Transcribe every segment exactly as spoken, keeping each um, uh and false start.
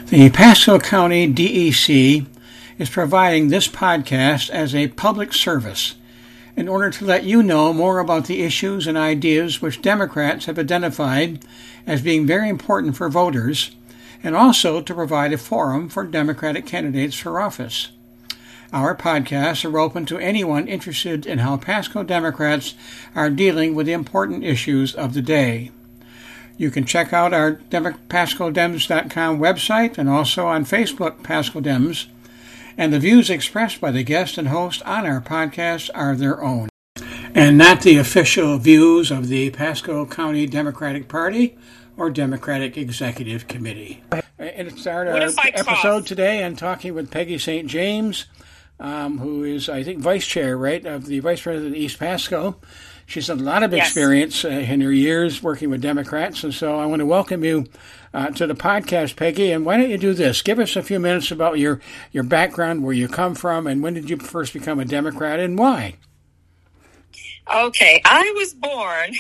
The Pasco County D E C is providing this podcast as a public service in order to let you know more about the issues and ideas which Democrats have identified as being very important for voters, and also to provide a forum for Democratic candidates for office. Our podcasts are open to anyone interested in how Pasco Democrats are dealing with the important issues of the day. You can check out our Pasco Dems dot com website and also on Facebook, Pasco Dems. And the views expressed by the guest and host on our podcast are their own, and not the official views of the Pasco County Democratic Party or Democratic Executive Committee. And start our episode today and talking with Peggy Saint James, um, who is, I think, vice chair, right, of the vice president of East Pasco. She's had a lot of experience yes. uh, in her years working with Democrats, and so I want to welcome you uh, to the podcast, Peggy. And why don't you do this? Give us a few minutes about your, your background, where you come from, and when did you first become a Democrat, and why? Okay, I was born...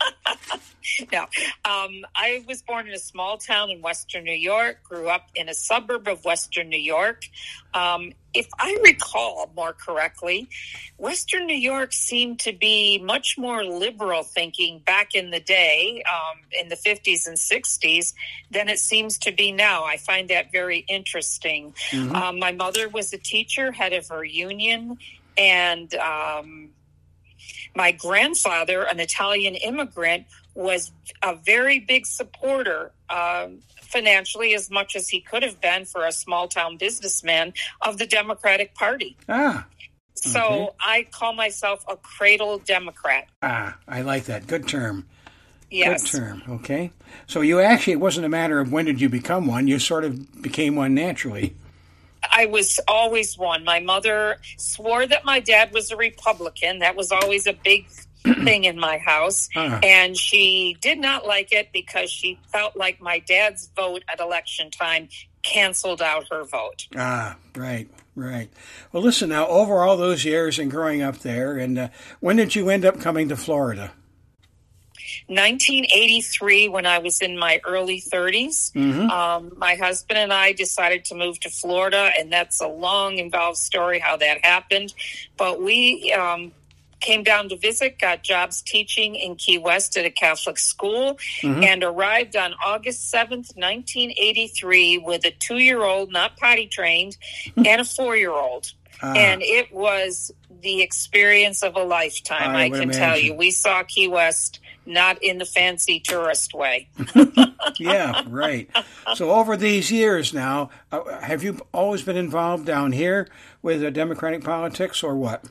No, um, I was born in a small town in Western New York, grew up in a suburb of Western New York. Um, if I recall more correctly, Western New York seemed to be much more liberal thinking back in the day, um, in the fifties and sixties, than it seems to be now. I find that very interesting. Mm-hmm. Um, my mother was a teacher, head of her union, and um, my grandfather, an Italian immigrant, was a very big supporter, um, financially as much as he could have been for a small-town businessman, of the Democratic Party. Ah, okay. So I call myself a cradle Democrat. Ah, I like that. Good term. Yes. Good term, okay. So you actually, it wasn't a matter of when did you become one. You sort of became one naturally. I was always one. My mother swore that my dad was a Republican. That was always a big thing in my house. Uh-huh. And she did not like it because she felt like my dad's vote at election time canceled out her vote. Ah, right, right. Well, listen, now, over all those years and growing up there, and uh, when did you end up coming to Florida? nineteen eighty-three, when I was in my early thirties. Mm-hmm. Um, my husband and I decided to move to Florida, and that's a long, involved story how that happened. But we um, came down to visit, got jobs teaching in Key West at a Catholic school, mm-hmm. and arrived on August seventh, nineteen eighty-three, with a two-year-old, not potty trained, and a four-year-old. Ah. And it was the experience of a lifetime, I, I can imagine. Tell you. We saw Key West not in the fancy tourist way. Yeah, right. So over these years now, uh, have you always been involved down here with uh, Democratic politics, or what?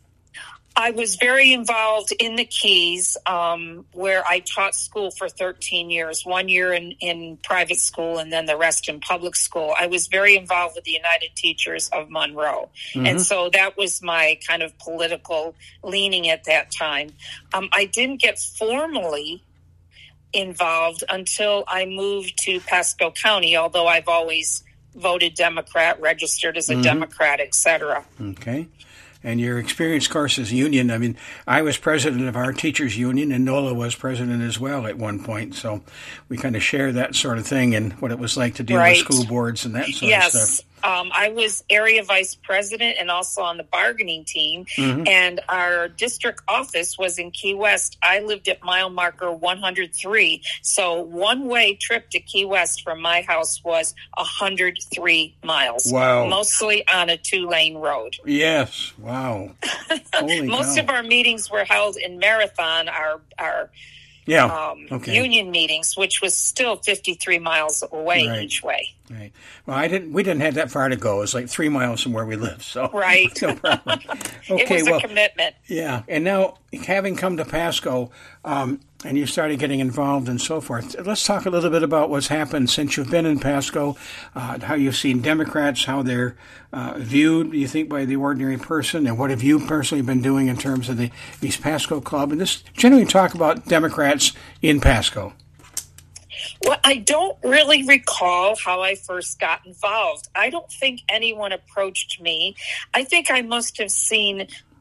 I was very involved in the Keys, um, where I taught school for thirteen years, one year in, in private school and then the rest in public school. I was very involved with the United Teachers of Monroe. Mm-hmm. And so that was my kind of political leaning at that time. Um, I didn't get formally involved until I moved to Pasco County, although I've always voted Democrat, registered as a mm-hmm. Democrat, et cetera. Okay. And your experience, of course, as union. I mean, I was president of our teachers' union, and Nola was president as well at one point. So we kind of share that sort of thing and what it was like to deal right. with school boards and that sort yes. of stuff. Um, I was area vice president and also on the bargaining team, mm-hmm. and our district office was in Key West. I lived at mile marker one hundred three, so one-way trip to Key West from my house was one hundred three miles. Wow. Mostly on a two-lane road. Yes, wow. Holy Most cow. of our meetings were held in Marathon, our our Yeah. Um, okay. union meetings, which was still fifty-three miles away right. each way. Right. Well, I didn't. We didn't have that far to go. It was like three miles from where we live. So right. No problem. Okay. It was well, a commitment. Yeah. And now, having come to Pasco, um, and you started getting involved and so forth, let's talk a little bit about what's happened since you've been in Pasco. Uh, how you've seen Democrats, how they're uh, viewed, you think, by the ordinary person, and what have you personally been doing in terms of the East Pasco Club, and just generally talk about Democrats in Pasco. Well, I don't really recall how I first got involved. I don't think anyone approached me. I think I must have seen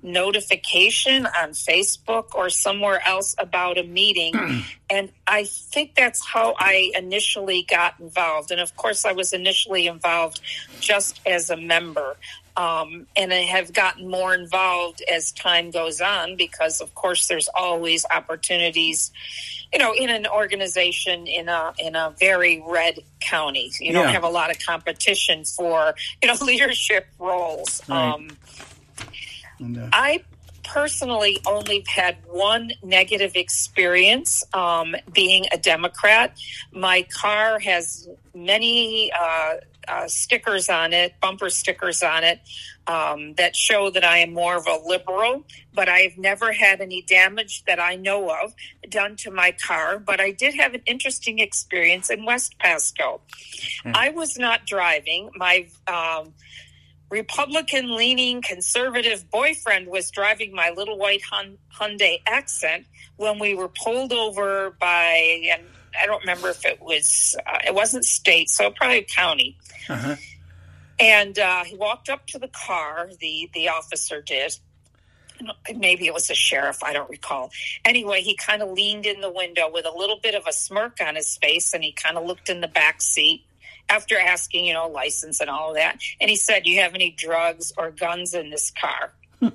notification on Facebook or somewhere else about a meeting. And I think that's how I initially got involved. And of course, I was initially involved just as a member. Um, and I have gotten more involved as time goes on because, of course, there's always opportunities, you know, in an organization in a in a very red county. You don't Yeah. have a lot of competition for, you know, leadership roles. Right. Um, And, uh, I personally only had one negative experience um, being a Democrat. My car has many uh, uh, stickers on it, bumper stickers on it, um, that show that I am more of a liberal, but I've never had any damage that I know of done to my car. But I did have an interesting experience in West Pasco. Hmm. I was not driving. My um, Republican-leaning conservative boyfriend was driving my little white Hun- Hyundai Accent when we were pulled over by, and I don't remember if it was, uh, it wasn't state, so probably county. uh-huh. And uh, he walked up to the car, the, the officer did. Maybe it was a sheriff, I don't recall. Anyway, he kind of leaned in the window with a little bit of a smirk on his face, and he kind of looked in the back seat after asking, you know, license and all of that. And he said, "Do you have any drugs or guns in this car?"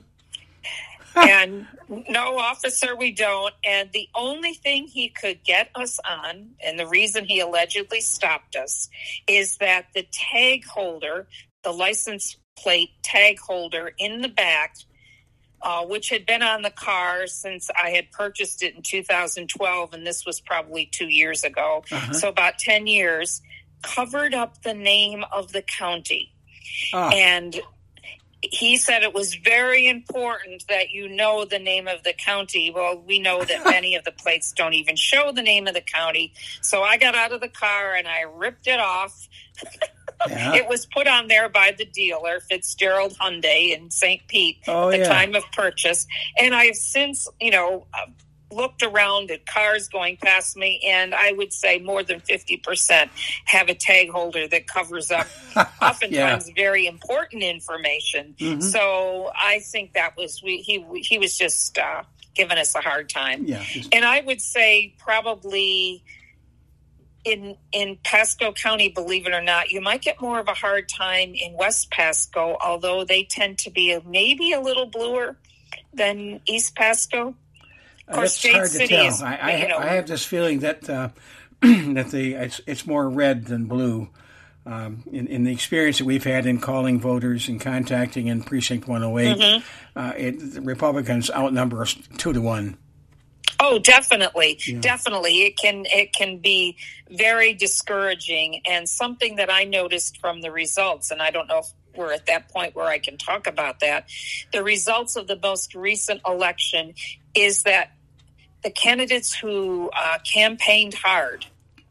And no, officer, we don't. And the only thing he could get us on, and the reason he allegedly stopped us, is that the tag holder, the license plate tag holder in the back, uh, which had been on the car since I had purchased it in two thousand twelve, and this was probably two years ago, Uh-huh. so about ten years, covered up the name of the county. Ah. And he said it was very important that you know the name of the county. Well, we know that many of the plates don't even show the name of the county. So I got out of the car and I ripped it off. Yeah. It was put on there by the dealer, Fitzgerald Hyundai in Saint Pete, Oh, at the yeah. time of purchase. And I have since, you know, uh, looked around at cars going past me, and I would say more than fifty percent have a tag holder that covers up oftentimes very important information. Mhm. So I think that was, we, he, he was just uh, giving us a hard time. Yeah. Just- And I would say probably in in Pasco County, believe it or not, you might get more of a hard time in West Pasco, although they tend to be maybe a little bluer than East Pasco. Of course, That's State hard to City tell. is, I, I, you know, I have this feeling that uh, that the it's, it's more red than blue. Um, in, in the experience that we've had in calling voters and contacting in Precinct one oh eight, Mm-hmm. uh, it, the Republicans outnumber us two to one. Oh, definitely, Yeah. definitely. It can it can be very discouraging, and something that I noticed from the results, and I don't know if we're at that point where I can talk about that. The results of the most recent election is that the candidates who uh, campaigned hard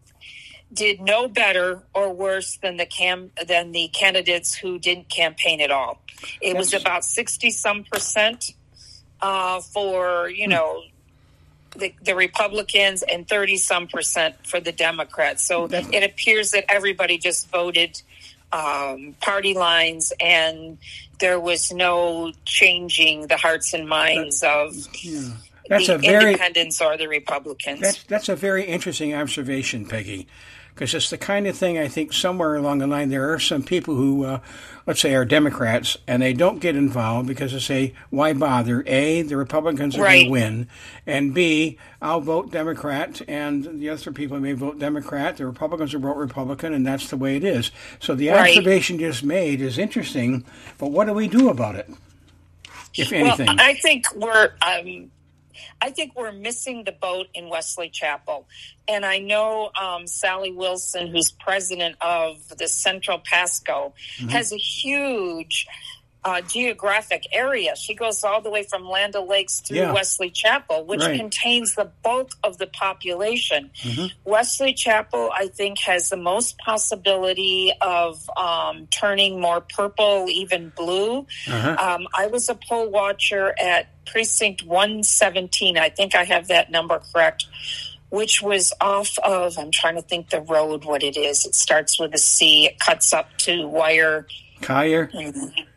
did no better or worse than the cam than the candidates who didn't campaign at all. It was That's- about sixty some percent uh, for you know. The, the Republicans and thirty some percent for the Democrats. So That's- it appears that everybody just voted um, party lines, and there was no changing the hearts and minds of Yeah. That's the a very independents or the Republicans. That's that's a very interesting observation, Peggy, because it's the kind of thing I think somewhere along the line there are some people who, uh, let's say, are Democrats and they don't get involved because they say, why bother? A, the Republicans are going Right. to win, and B, I'll vote Democrat, and the other people may vote Democrat. The Republicans will vote Republican, and that's the way it is. So the Right. observation just made is interesting, but what do we do about it, if anything? Well, I think we're um, I think we're missing the boat in Wesley Chapel. And I know um, Sally Wilson, who's president of the Central Pasco, Mm-hmm. has a huge uh, geographic area. She goes all the way from Land O'Lakes through Yeah. Wesley Chapel, which Right. contains the bulk of the population. Mhm. Wesley Chapel, I think, has the most possibility of um, turning more purple, even blue. Uh-huh. Um, I was a poll watcher at Precinct one seventeen. I think I have that number correct, which was off of, I'm trying to think the road, what it is. It starts with a C. It cuts up to Wire. Collier?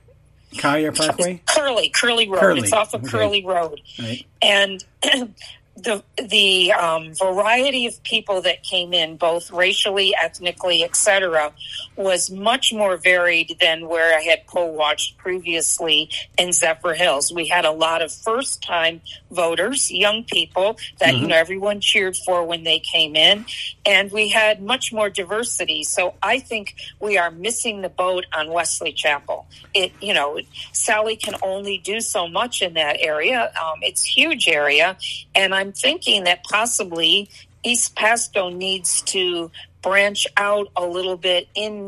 Collier Parkway? Curly, Curly Road. Curly. It's off of Okay. Curly Road. Right. And the the um, variety of people that came in, both racially, ethnically, et cetera, was much more varied than where I had poll watched previously in Zephyr Hills. We had a lot of first-time voters, young people that mm-hmm. you know everyone cheered for when they came in, and we had much more diversity. So I think we are missing the boat on Wesley Chapel. It you know Sally can only do so much in that area. Um, it's a huge area, and I'm thinking that possibly East Pasco needs to branch out a little bit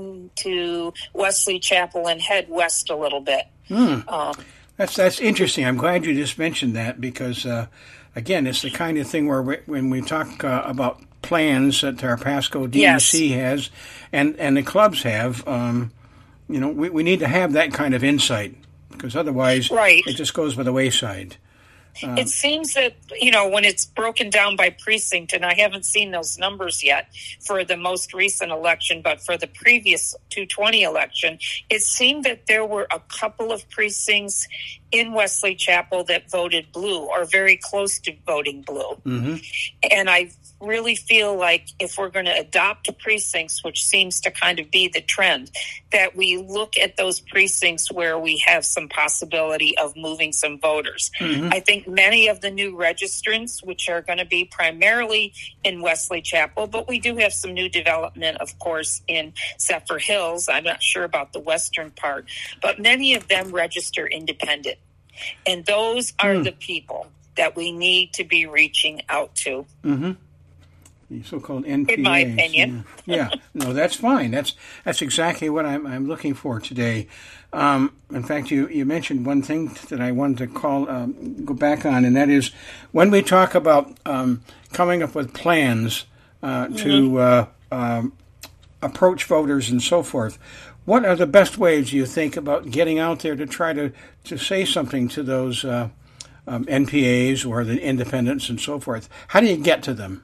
into Wesley Chapel and head west a little bit. Hmm. Um, that's that's interesting. I'm glad you just mentioned that because, uh, again, it's the kind of thing where we, when we talk uh, about plans that our Pasco D E C yes. has and, and the clubs have, um, you know, we, we need to have that kind of insight because otherwise right. it just goes by the wayside. Uh, it seems that, you know, when it's broken down by precinct, and I haven't seen those numbers yet for the most recent election, but for the previous two twenty election, it seemed that there were a couple of precincts in Wesley Chapel that voted blue or very close to voting blue. Mm-hmm. And I really feel like if we're going to adopt precincts, which seems to kind of be the trend, that we look at those precincts where we have some possibility of moving some voters. Mm-hmm. I think many of the new registrants, which are going to be primarily in Wesley Chapel, but we do have some new development, of course, in Zephyr Hills. I'm not sure about the western part, but many of them register independent. And those are mm. the people that we need to be reaching out to. Mm-hmm. The so-called N P As. In my opinion. Yeah. yeah. No, that's fine. That's that's exactly what I'm I'm looking for today. Um, in fact, you, you mentioned one thing that I wanted to call um, go back on, and that is when we talk about um, coming up with plans uh, mm-hmm. to uh, um, approach voters and so forth. What are the best ways you think about getting out there to try to, to say something to those uh, um, N P As or the independents and so forth? How do you get to them?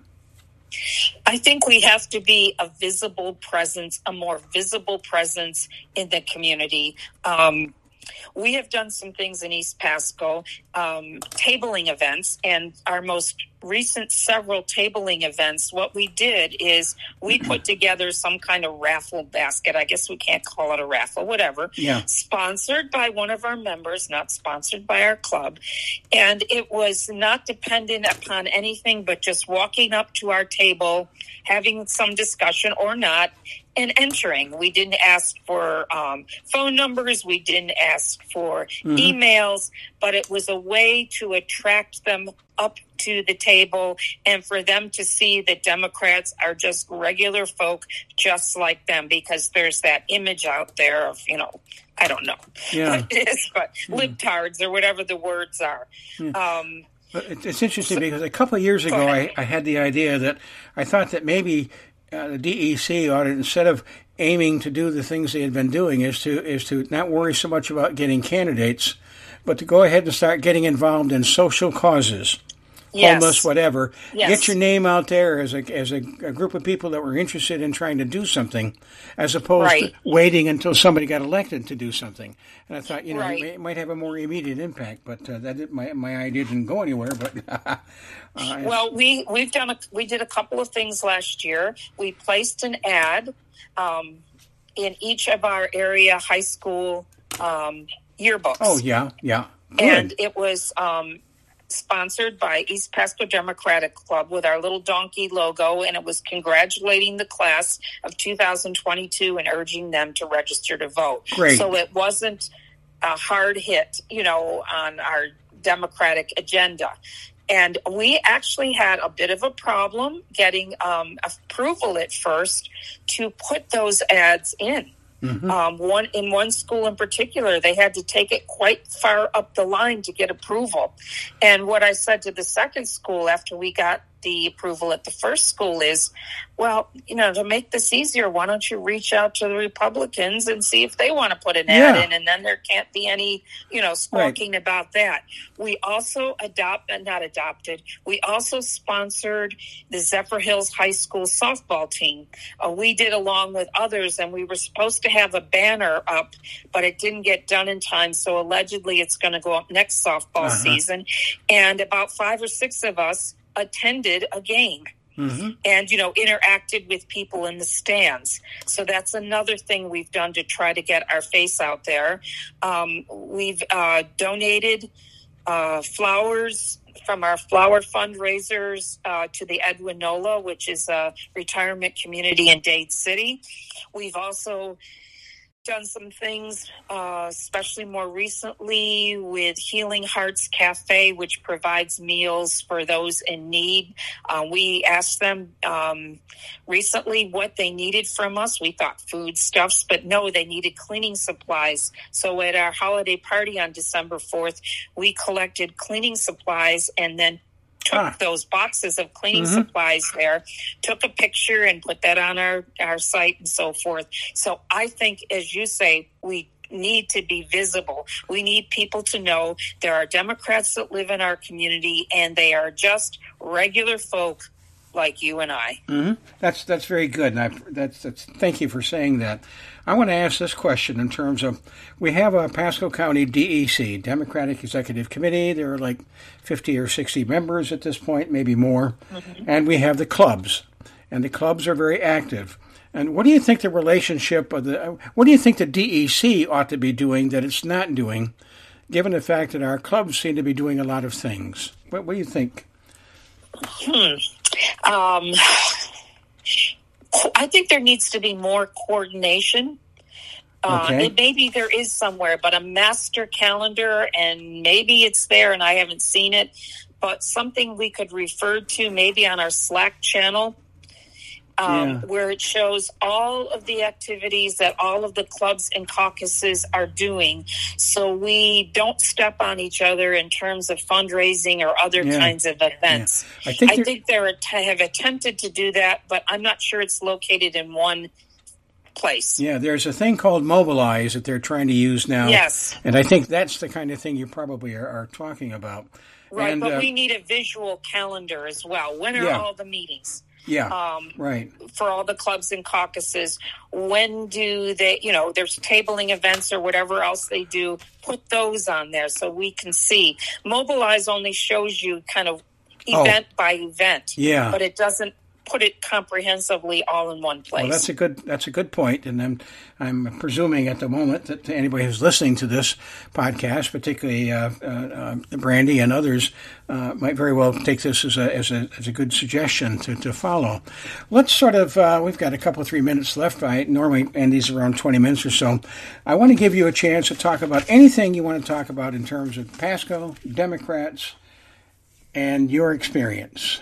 I think we have to be a visible presence, a more visible presence in the community. Um, we have done some things in East Pasco, um, tabling events, and our most recent several tabling events, what we did is we put together some kind of raffle basket. I guess we can't call it a raffle, whatever. Yeah. Sponsored by one of our members, not sponsored by our club. And it was not dependent upon anything but just walking up to our table, having some discussion or not, and entering. We didn't ask for um, phone numbers. We didn't ask for mm-hmm. emails, but it was a way to attract them up to the table and for them to see that Democrats are just regular folk just like them, because there's that image out there of, you know, I don't know yeah. what it is, but yeah. libtards or whatever the words are. Yeah. Um, it's interesting so, because a couple of years ago I, I had the idea that I thought that maybe uh, the D E C ought to, instead of aiming to do the things they had been doing, is to is to not worry so much about getting candidates, but to go ahead and start getting involved in social causes. Yes. Homeless, whatever. Yes. Get your name out there as a as a, a group of people that were interested in trying to do something, as opposed right. to waiting until somebody got elected to do something. And I thought, you know, right. it might have a more immediate impact, but uh, that my my idea didn't go anywhere. But uh, well, we we've done a, we did a couple of things last year. We placed an ad um, in each of our area high school um, yearbooks. Oh yeah, yeah, good. And it was. Um, sponsored by East Pasco Democratic Club with our little donkey logo, and it was congratulating the class of two thousand twenty-two and urging them to register to vote. Great. So it wasn't a hard hit, you know, on our Democratic agenda. And we actually had a bit of a problem getting um, approval at first to put those ads in. Mm-hmm. Um, one in one school in particular, they had to take it quite far up the line to get approval. And what I said to the second school after we got the approval at the first school is, well, you know, to make this easier, why don't you reach out to the Republicans and see if they want to put an ad Yeah. in, and then there can't be any, you know, squawking Right. about that. We also adopt, uh, not adopted, we also sponsored the Zephyr Hills High School softball team. Uh, we did along with others, and we were supposed to have a banner up, but it didn't get done in time, so allegedly it's going to go up next softball Uh-huh. season. And about five or six of us attended a game. Mm-hmm. And, you know, interacted with people in the stands. So that's another thing we've done to try to get our face out there. Um, we've uh, donated uh, flowers from our flower fundraisers uh, to the Edwin Nola, which is a retirement community in Dade City. We've also done some things, uh, especially more recently with Healing Hearts Cafe, which provides meals for those in need. Uh, we asked them um, recently what they needed from us. We thought foodstuffs, but no, they needed cleaning supplies. So at our holiday party on December fourth, we collected cleaning supplies and then took Ah. those boxes of cleaning Mhm. supplies there, took a picture and put that on our, our site and so forth. So I think, as you say, we need to be visible. We need people to know there are Democrats that live in our community, and they are just regular folk like you and I. Mm-hmm. That's that's very good, and I, that's that's. Thank you for saying that. I want to ask this question in terms of, we have a Pasco County D E C, Democratic Executive Committee. There are like fifty or sixty members at this point, maybe more, mm-hmm. and we have the clubs, and the clubs are very active. And what do you think the relationship of the? What do you think the D E C ought to be doing that it's not doing, given the fact that our clubs seem to be doing a lot of things? What, what do you think? Hmm. Um, I think there needs to be more coordination. Uh, Okay. it, maybe there is somewhere, but a master calendar, and maybe it's there and I haven't seen it, but something we could refer to maybe on our Slack channel, um, Yeah. where it shows all of the activities that all of the clubs and caucuses are doing, so we don't step on each other in terms of fundraising or other Yeah. kinds of events. I think I there- think they have attempted to do that, but I'm not sure it's located in one place. Yeah, there's a thing called Mobilize that they're trying to use now. Yes. And I think that's the kind of thing you probably are, are talking about. Right, and, but uh, we need a visual calendar as well. When are Yeah. all the meetings? Yeah, Um, right. for all the clubs and caucuses, when do they, you know, there's tabling events or whatever else they do, put those on there so we can see. Mobilize only shows you kind of event by event, Oh. Yeah. but it doesn't put it comprehensively all in one place. Well, that's a good that's a good point, and I'm I'm presuming at the moment that anybody who's listening to this podcast, particularly uh, uh, uh, Brandy and others, uh, might very well take this as a as a as a good suggestion to, to follow. Let's sort of uh, we've got a couple of three minutes left. I normally end these around twenty minutes or so. I want to give you a chance to talk about anything you want to talk about in terms of Pasco, Democrats, and your experience.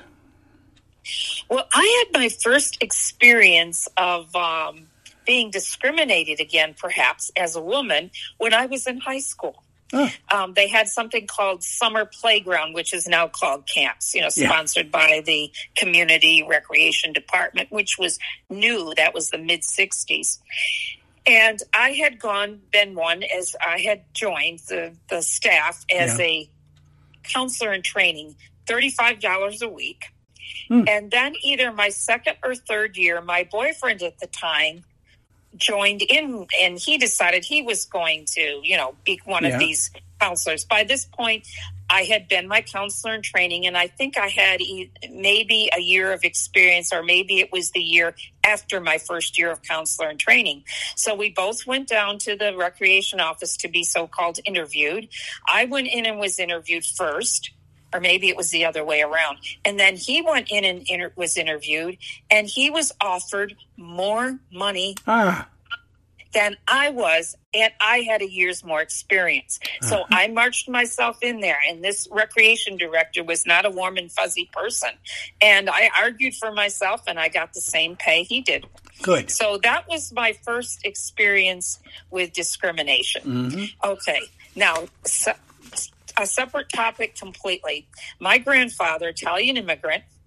Well, I had my first experience of um, being discriminated again, perhaps, as a woman when I was in high school. Oh. Um, they had something called Summer Playground, which is now called camps, you know, Yeah. sponsored by the Community Recreation Department, which was new. That was the mid-sixties. And I had gone, been one, as I had joined the, the staff as Yeah. a counselor in training, thirty-five dollars a week. Hmm. And then either my second or third year, my boyfriend at the time joined in, and he decided he was going to, you know, be one Yeah. of these counselors. By this point, I had been my counselor in training, and I think I had e- maybe a year of experience, or maybe it was the year after my first year of counselor in training. So we both went down to the recreation office to be so-called interviewed. I went in and was interviewed first. Or maybe it was the other way around. And then he went in and inter- was interviewed, and he was offered more money Ah, than I was, and I had a year's more experience. So Uh-huh. I marched myself in there, and this recreation director was not a warm and fuzzy person. And I argued for myself, and I got the same pay he did. good. So that was my first experience with discrimination. Mm-hmm. Okay, now, se- a separate topic completely. My grandfather, Italian immigrant,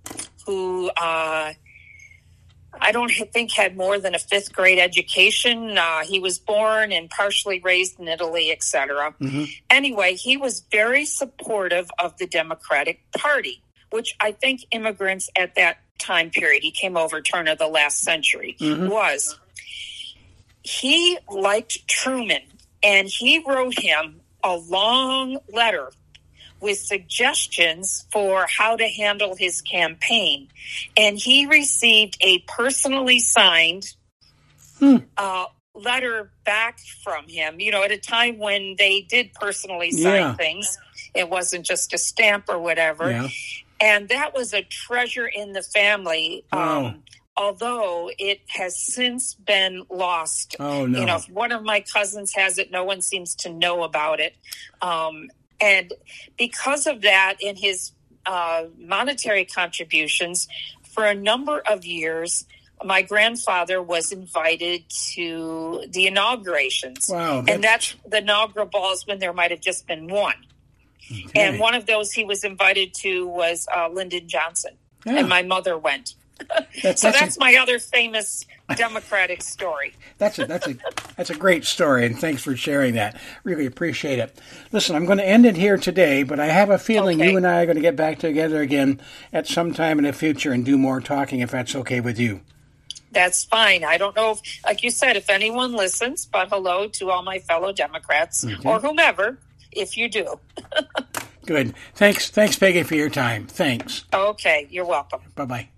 who uh, I don't think had more than a fifth grade education. Uh, he was born and partially raised in Italy, et cetera. Mm-hmm. Anyway, he was very supportive of the Democratic Party, which I think immigrants at that time period, he came over turn of the last century, mm-hmm. was. He liked Truman, and he wrote him a long letter with suggestions for how to handle his campaign. And he received a personally signed hmm. uh, letter back from him, you know, at a time when they did personally sign yeah. things. It wasn't just a stamp or whatever. Yeah. And that was a treasure in the family. Wow. Um, although it has since been lost. Oh, no. You know, if one of my cousins has it, no one seems to know about it. Um, and because of that, in his uh, monetary contributions, for a number of years, my grandfather was invited to the inaugurations. Wow. That's... And that's the inaugural balls when there might have just been one. Okay. And one of those he was invited to was uh, Lyndon Johnson. Yeah. And my mother went. That's, so that's, that's a, my other famous Democratic story. That's a that's a that's a great story, and thanks for sharing that. Really appreciate it. Listen, I'm going to end it here today, but I have a feeling okay. you and I are going to get back together again at some time in the future and do more talking, if that's okay with you. That's fine. I don't know if, like you said, if anyone listens, but hello to all my fellow Democrats okay. or whomever, if you do. Good. Thanks, thanks, Peggy, for your time. Thanks. Okay, you're welcome. Bye-bye.